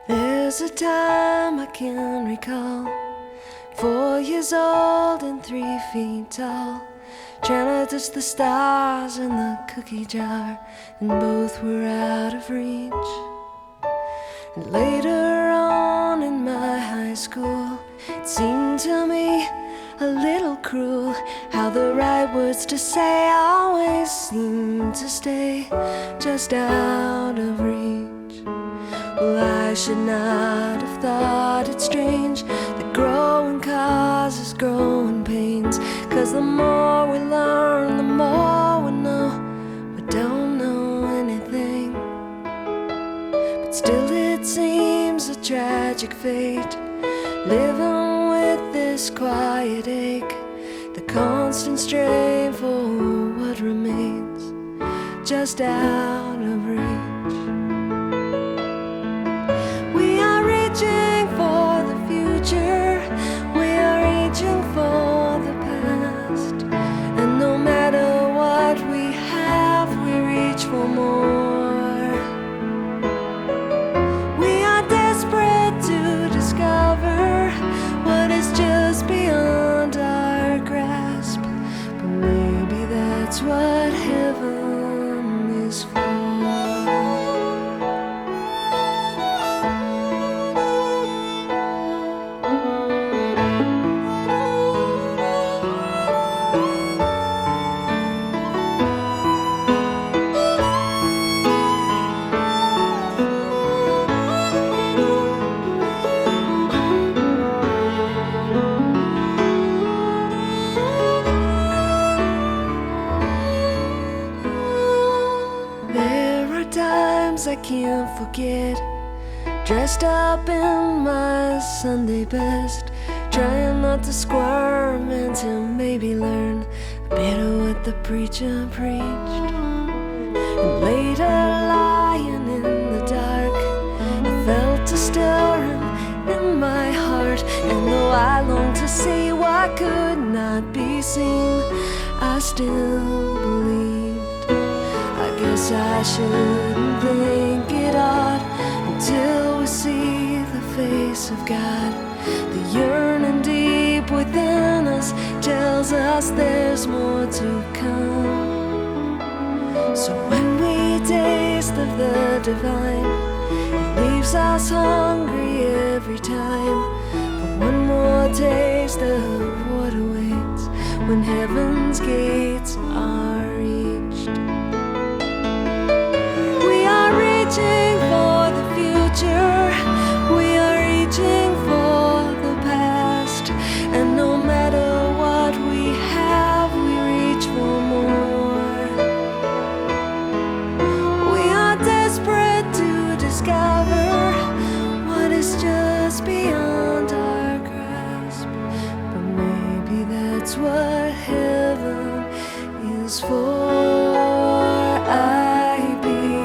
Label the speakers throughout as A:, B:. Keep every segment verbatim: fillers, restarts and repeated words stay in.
A: There's a time I can recall, four years old and three feet tall, trying to touch the stars in the cookie jar, and both were out of reach. And later on in my high school, it seemed to me a little cruel how the right words to say always seemed to stay just out of reach. Well, I should not have thought it strange that growing causes growing pains, 'cause the more we learn, the more we know we don't know anything. But still it seems a tragic fate, living with this quiet ache, the constant strain for what remains just out of reach. We are reaching for the future, we are reaching for the past, and no matter what we have, we reach for more. We are desperate to discover what is just beyond our grasp, but maybe that's what heaven is for. Times I can't forget, dressed up in my Sunday best, trying not to squirm and to maybe learn a bit of what the preacher preached. And later, lying in the dark, I felt a stirring in my heart, and though I longed to see what could not be seen, I still believed. I guess I shouldn't think it odd until we see the face of God. The yearning deep within us tells us there's more to come. So when we taste of the divine, it leaves us hungry every time for one more taste of what awaits when heaven's gates are reached. Reaching for the future, we are reaching for the past, and no matter what we have, we reach for more. We are desperate to discover what is just beyond our grasp, but maybe that's what heaven is for. I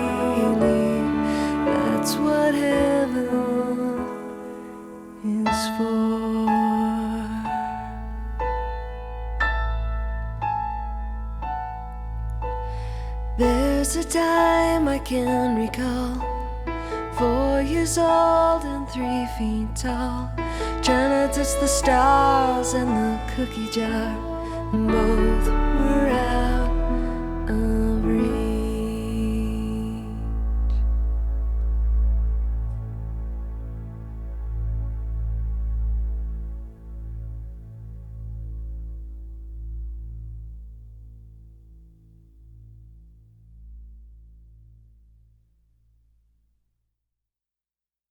A: That's what heaven is for. There's a time I can recall, four years old and three feet tall, trying to touch the stars in the cookie jar, and both